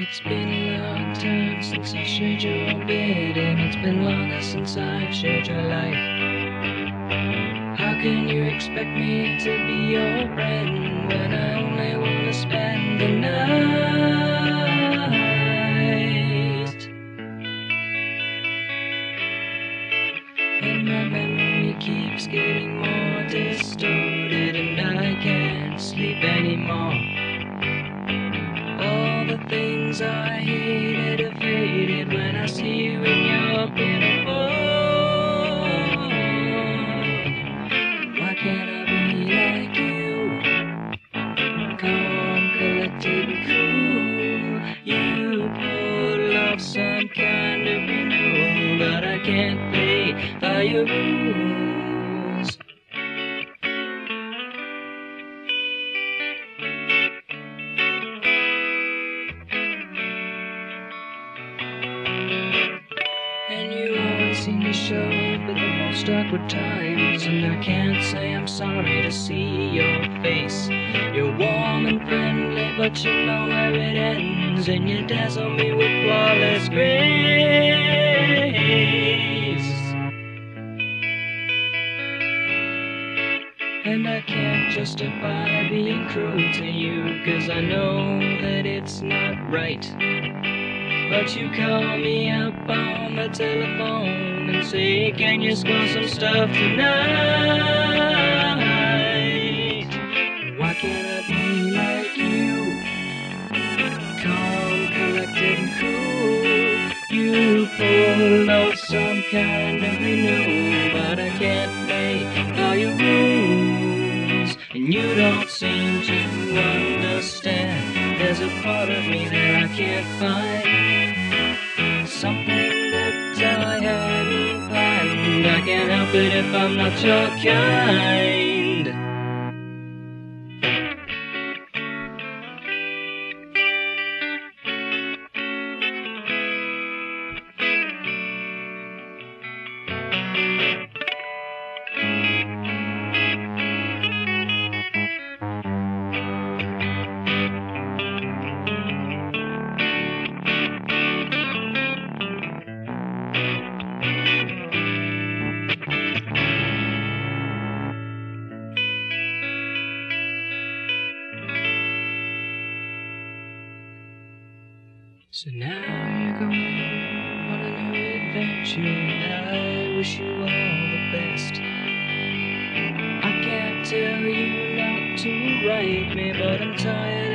It's been a long time since I shared your bed, and it's been longer since I've shared your life. How can you expect me to be your friend when I only want to spend the night? And my memory keeps getting more distorted, and I can't sleep anymore. All the things I hated have faded when I see you in your pinafore. Why can't I be like you? Calm, collected, and cool. You pull off some kind of renewal, but I can't play by your rules. And you always seem to show up at the most awkward times, and I can't say I'm sorry to see your face. You're warm and friendly, but you know where it ends, and you dazzle me with flawless grace. And I can't justify being cruel to you, 'cause I know that it's not right. But you call me up on the telephone and say, can you score some stuff tonight? Why can't I be like you? Calm, collected, and cool. You pull off some kind of renewal, but I can't play by your rules. And you don't seem to understand. There's a part of me that I can't find. Something that I hadn't planned. I can't help it if I'm not your kind. So now you're going on a new adventure, and I wish you all the best. I can't tell you not to write me, but I'm tired